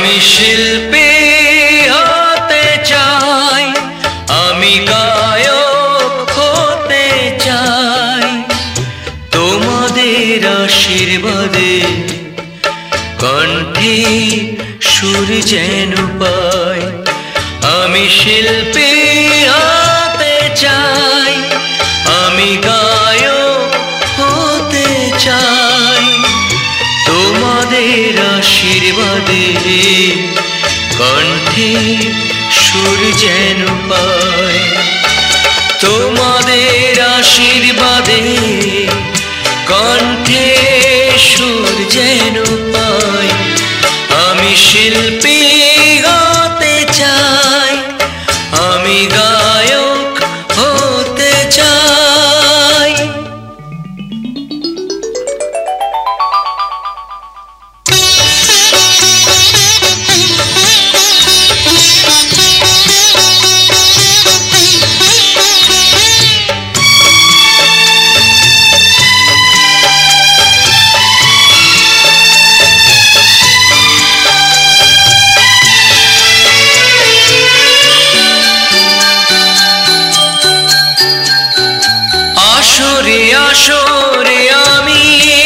আমি শিল্পী হতে চাই, আমি গায়ক হতে চাই, তোমাদের আশীর্বাদে কণ্ঠে সুর যেন পাই। আমি শিল্পী হতে চাই, আমি গায়ক হতে চাই, তোমাদের আশীর্বাদে কণ্ঠে সুর যেন পাই। তোমাদের আশীর্বাদে কণ্ঠে সুর যেন পাই। আমি শিল্পী হতে চাই, আমি গায়ক হতে চাই। আসরে আসরে আমি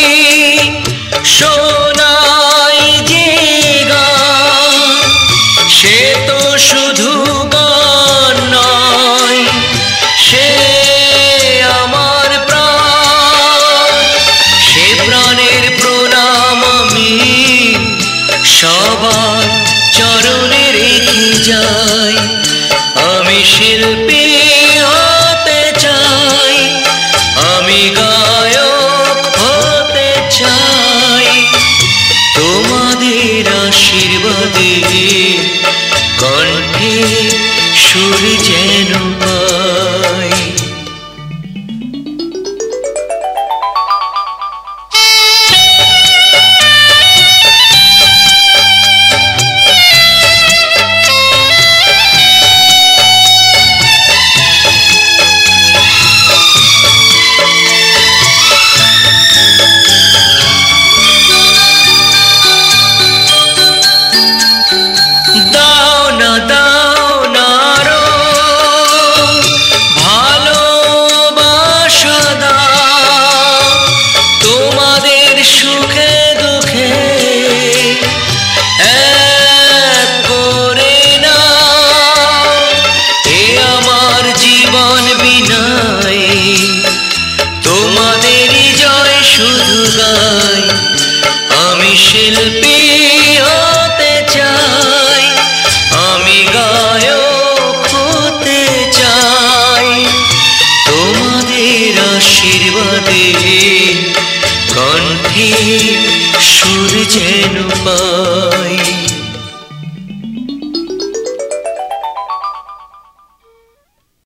শোনাই যে গান, সে তো শুধু গান নয়, সে আমার প্রাণ। সে প্রাণের প্রণাম আমি সবার চরণে রেখে যাই। আমি শিল্পী হতে চাই, আমি গায়ক হতে চাই, তোমাদের আশীর্বাদে কণ্ঠে সুর যেন পাই। দাও না আরো ভালোবাসা দাও, তোমাদের সুখে দুঃখে এক করে নাও। এ আমার জীবন বিনাই, তোমাদেরই জয় শুধু গাই। আমি শিল্পী হতে চাই, আমি গায়ক হতে চাই, তোমাদের আশীর্বাদে কণ্ঠে সুর যেন পাই।